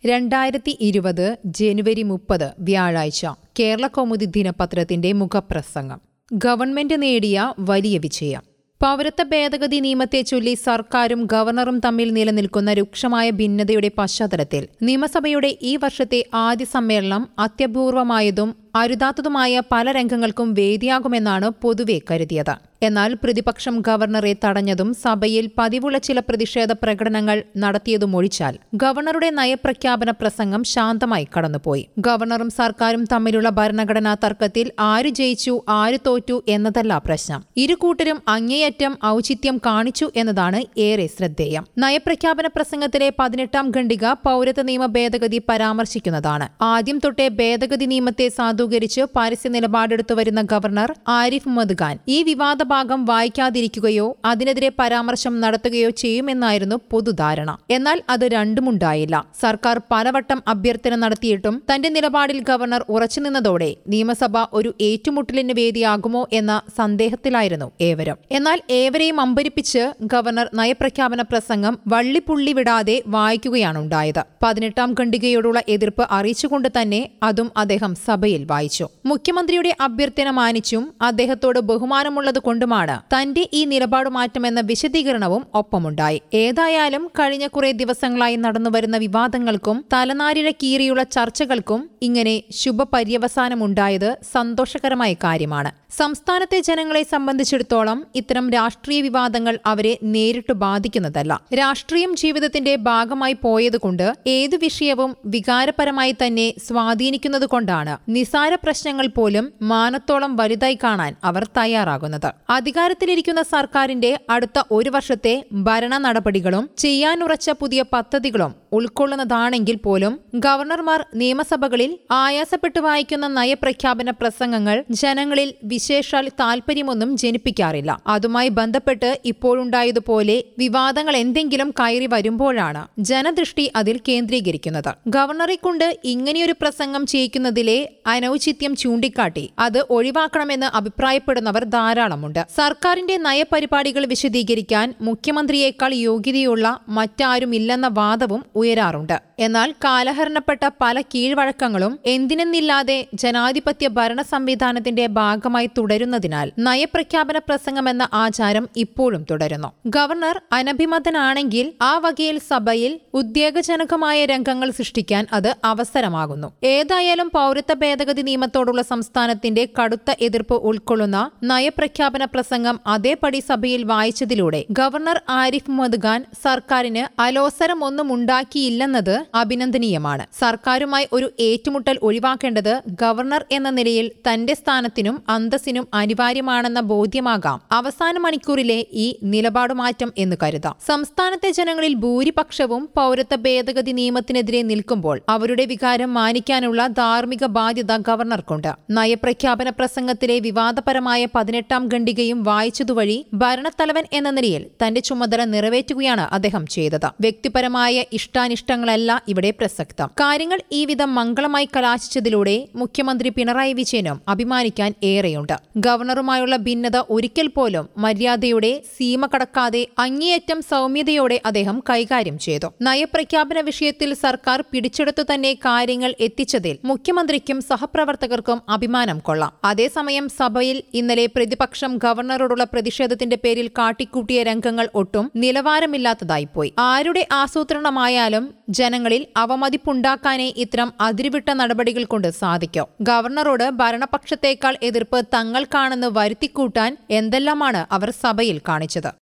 2020 ജനുവരി 30 വ്യാഴാഴ്ച കേരളകൗമുദി ദിനപത്രത്തിന്റെ മുഖപ്രസംഗം. ഗവൺമെന്റ് നേടിയ വലിയ വിജയം. പൗരത്വ ഭേദഗതി നിയമത്തെ ചൊല്ലി സർക്കാരും ഗവർണറും തമ്മിൽ നിലനിൽക്കുന്ന രൂക്ഷമായ ഭിന്നതയുടെ പശ്ചാത്തലത്തിൽ നിയമസഭയുടെ ഈ വർഷത്തെ ആദ്യ സമ്മേളനം അത്യപൂർവമായതും അരുതാത്തതുമായ പല രംഗങ്ങൾക്കും വേദിയാകുമെന്നാണ് പൊതുവെ കരുതിയത്. എന്നാൽ പ്രതിപക്ഷം ഗവർണറെ തടഞ്ഞതും സഭയിൽ പതിവുള്ള ചില പ്രതിഷേധ പ്രകടനങ്ങൾ നടത്തിയതുമൊഴിച്ചാൽ ഗവർണറുടെ നയപ്രഖ്യാപന പ്രസംഗം ശാന്തമായി കടന്നുപോയി. ഗവർണറും സർക്കാരും തമ്മിലുള്ള ഭരണഘടനാ തർക്കത്തിൽ ആര് ജയിച്ചു ആര് തോറ്റു എന്നതല്ല പ്രശ്നം. ഇരു കൂട്ടരും അങ്ങേയറ്റം ഔചിത്യം കാണിച്ചു എന്നതാണ് ഏറെ ശ്രദ്ധേയം. നയപ്രഖ്യാപന പ്രസംഗത്തിലെ 18-ാം ഖണ്ഡിക പൗരത്വ നിയമ ഭേദഗതി പരാമർശിക്കുന്നതാണ്. ആദ്യം തൊട്ടേ ഭേദഗതി നിയമത്തെ സാധൂകരിച്ച് പരസ്യ നിലപാടെടുത്തു വരുന്ന ഗവർണർ ആരിഫ് മുഹമ്മദ് ഖാൻ ഈ വിവാദ ഭാഗം വായിക്കാതിരിക്കുകയോ അതിനെതിരെ പരാമർശം നടത്തുകയോ ചെയ്യുമെന്നായിരുന്നു പൊതുധാരണ. എന്നാൽ അത് രണ്ടുമുണ്ടായില്ല. സർക്കാർ പലവട്ടം അഭ്യർത്ഥന നടത്തിയിട്ടും തന്റെ നിലപാടിൽ ഗവർണർ ഉറച്ചുനിന്നതോടെ നിയമസഭ ഒരു ഏറ്റുമുട്ടലിന് വേദിയാകുമോ എന്ന സന്ദേഹത്തിലായിരുന്നു ഏവരും. എന്നാൽ ഏവരെയും അമ്പരിപ്പിച്ച് ഗവർണർ നയപ്രഖ്യാപന പ്രസംഗം വള്ളിപ്പുള്ളി വിടാതെ വായിക്കുകയാണുണ്ടായത്. 18-ാം ഖണ്ഡികയോടുള്ള എതിർപ്പ് അറിയിച്ചുകൊണ്ട് തന്നെ അതും അദ്ദേഹം സഭയിൽ വായിച്ചു. മുഖ്യമന്ത്രിയുടെ അഭ്യർത്ഥന മാനിച്ചും അദ്ദേഹത്തോട് ബഹുമാനമുള്ളത് കൊണ്ടുമാണ് തന്റെ ഈ നിലപാട് മാറ്റമെന്ന വിശദീകരണവും ഒപ്പമുണ്ടായി. ഏതായാലും കഴിഞ്ഞ കുറെ ദിവസങ്ങളായി നടന്നുവരുന്ന വിവാദങ്ങൾക്കും തലനാരിഴ കീറിയുള്ള ചർച്ചകൾക്കും ഇങ്ങനെ ശുഭപര്യവസാനമുണ്ടായത് സന്തോഷകരമായ കാര്യമാണ്. സംസ്ഥാനത്തെ ജനങ്ങളെ സംബന്ധിച്ചിടത്തോളം ഇത്തരം രാഷ്ട്രീയ വിവാദങ്ങൾ അവരെ നേരിട്ട് ബാധിക്കുന്നതല്ല. രാഷ്ട്രീയം ജീവിതത്തിന്റെ ഭാഗമായി പോയതുകൊണ്ട് ഏതു വിഷയവും വികാരപരമായി തന്നെ സ്വാധീനിക്കുന്നതുകൊണ്ടാണ് നിസാര പ്രശ്നങ്ങൾ പോലും മാനത്തോളം വലുതായി കാണാൻ അവർ തയ്യാറാകുന്നത്. അധികാരത്തിലിരിക്കുന്ന സർക്കാരിന്റെ അടുത്ത ഒരു വർഷത്തെ ഭരണ നടപടികളും ചെയ്യാനുറച്ച പുതിയ പദ്ധതികളും ഉൾക്കൊള്ളുന്നതാണെങ്കിൽ പോലും ഗവർണർമാർ നിയമസഭകളിൽ ആയാസപ്പെട്ട് വായിക്കുന്ന നയപ്രഖ്യാപന പ്രസംഗങ്ങൾ ജനങ്ങളിൽ വിശേഷാൽ താൽപര്യമൊന്നും ജനിപ്പിക്കാറില്ല. അതുമായി ബന്ധപ്പെട്ട് ഇപ്പോഴുണ്ടായതുപോലെ വിവാദങ്ങൾ എന്തെങ്കിലും കയറി വരുമ്പോഴാണ് ജനദൃഷ്ടി അതിൽ കേന്ദ്രീകരിക്കുന്നത്. ഗവർണറെ കൊണ്ട് ഇങ്ങനെയൊരു പ്രസംഗം ചെയ്യിക്കുന്നതിലെ അനൗചിത്യം ചൂണ്ടിക്കാട്ടി അത് ഒഴിവാക്കണമെന്ന് അഭിപ്രായപ്പെടുന്നവർ ധാരാളമുണ്ട്. സർക്കാരിന്റെ നയപരിപാടികൾ വിശദീകരിക്കാൻ മുഖ്യമന്ത്രിയേക്കാൾ യോഗ്യതയുള്ള മറ്റാരുമില്ലെന്ന വാദവും ഉയരാറുണ്ട്. എന്നാൽ കാലഹരണപ്പെട്ട പല കീഴ്വഴക്കങ്ങളും എന്തിനെന്നില്ലാതെ ജനാധിപത്യ ഭരണ സംവിധാനത്തിന്റെ ഭാഗമായി തുടരുന്നതിനാൽ നയപ്രഖ്യാപന പ്രസംഗമെന്ന ആചാരം ഇപ്പോഴും തുടരുന്നു. ഗവർണർ അനഭിമതനാണെങ്കിൽ ആ വകയിൽ സഭയിൽ ഉദ്വേഗജനകമായ രംഗങ്ങൾ സൃഷ്ടിക്കാൻ അത് അവസരമാകുന്നു. ഏതായാലും പൗരത്വ ഭേദഗതി നിയമത്തോടുള്ള സംസ്ഥാനത്തിന്റെ കടുത്ത എതിർപ്പ് ഉൾക്കൊള്ളുന്ന നയപ്രഖ്യാപന പ്രസംഗം അതേപടി സഭയിൽ വായിച്ചതിലൂടെ ഗവർണർ ആരിഫ് മുഹമ്മദ് ഖാൻ സർക്കാരിന് അലോസരമൊന്നും ഉണ്ടാക്കിയില്ലെന്നത് അഭിനന്ദനീയമാണ്. സർക്കാരുമായി ഒരു ഏറ്റുമുട്ടൽ ഒഴിവാക്കേണ്ടത് ഗവർണർ എന്ന നിലയിൽ തന്റെ സ്ഥാനത്തിനും അന്തസ്സിനും അനിവാര്യമാണെന്ന ബോധ്യമാകാം അവസാന മണിക്കൂറിലെ ഈ നിലപാടുമാറ്റം എന്ന് കരുതാം. സംസ്ഥാനത്തെ ജനങ്ങളിൽ ഭൂരിപക്ഷവും പൗരത്വ ഭേദഗതി നിയമത്തിനെതിരെ നിൽക്കുമ്പോൾ അവരുടെ വികാരം മാനിക്കാനുള്ള ധാർമ്മിക ബാധ്യത ഗവർണർക്കുണ്ട്. നയപ്രഖ്യാപന പ്രസംഗത്തിലെ വിവാദപരമായ 18-ാം ഖണ്ഡികയും വായിച്ചതുവഴി ഭരണത്തലവൻ എന്ന നിലയിൽ തന്റെ ചുമതല നിറവേറ്റുകയാണ് അദ്ദേഹം ചെയ്തത്. വ്യക്തിപരമായ ഇഷ്ടാനിഷ്ടങ്ങളല്ല ഇവിടെ പ്രസക്തം. കാര്യങ്ങൾ ഈ വിധം മംഗളമായി കലാശിച്ചതിലൂടെ മുഖ്യമന്ത്രി പിണറായി വിജയനും അഭിമാനിക്കാൻ ഏറെയുണ്ട്. ഗവർണറുമായുള്ള ഭിന്നത ഒരിക്കൽ പോലും മര്യാദയുടെ സീമ കടക്കാതെ അങ്ങേയറ്റം സൗമ്യതയോടെ അദ്ദേഹം കൈകാര്യം ചെയ്തു. നയപ്രഖ്യാപന വിഷയത്തിൽ സർക്കാർ പിടിച്ചെടുത്തു തന്നെ കാര്യങ്ങൾ എത്തിച്ചതിൽ മുഖ്യമന്ത്രിക്കും സഹപ്രവർത്തകർക്കും അഭിമാനം കൊള്ളാം. അതേസമയം സഭയിൽ ഇന്നലെ പ്രതിപക്ഷം ഗവർണറോടുള്ള പ്രതിഷേധത്തിന്റെ പേരിൽ കാട്ടിക്കൂട്ടിയ രംഗങ്ങൾ ഒട്ടും നിലവാരമില്ലാത്തതായിപ്പോയി. ആരുടെ ആസൂത്രണമായാലും ജനങ്ങളിൽ അവമതിപ്പുണ്ടാക്കാനേ ഇത്തരം അതിരുവിട്ട നടപടികൾ കൊണ്ട് സാധിക്കും. ഗവർണറോട് ഭരണപക്ഷത്തേക്കാൾ എതിർപ്പ് തങ്ങൾക്കാണെന്ന് വരുത്തിക്കൂട്ടാൻ എന്തെല്ലാമാണ് അവർ സഭയിൽ കാണിച്ചത്.